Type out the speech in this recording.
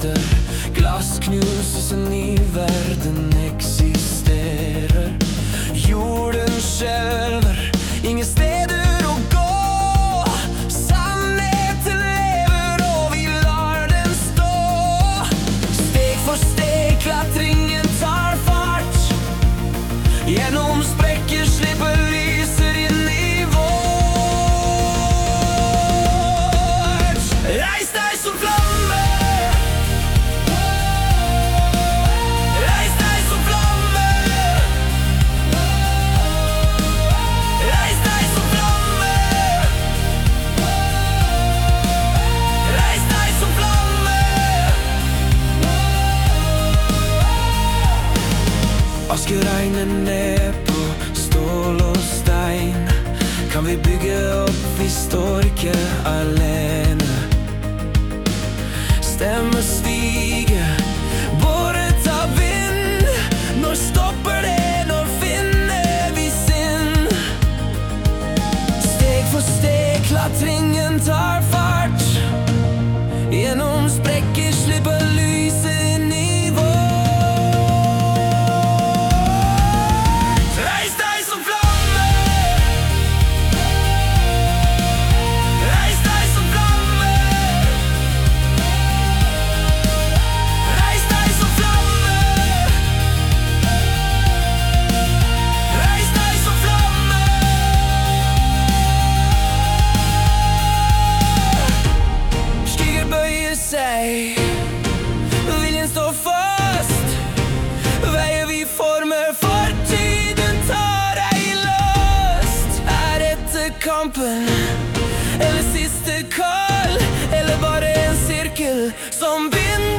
etter. Glass knuses, en ny verden eksisterer. Jorden skjelver, ingen steder å gå. Sannheten lever, og vi lar den stå. Steg for steg, klatringen tar fart. Gjennom sprekker slipper lyser inn i vårt. Reis deg som flamme. Reis deg som flamme. Reis deg som flamme. Reis deg som flamme. Aske regner ned på stål og stein. Kan vi bygge opp, vi står ikke alene. Stemmer stiger, båret av vind. Når stopper det, når finner vi sinn? Steg for steg, klatringen tar fart. Gjennom sprekker slipper lyset inn i vårt. Reis deg som flamme. Reis deg som flamme. Reis deg som flamme. Reis deg som flamme. Skygger bøyer seg, viljen står fast. Veier vi former, fortiden tar ei last. Er dette kampen, eller siste kall, eller bare en sirkel som binder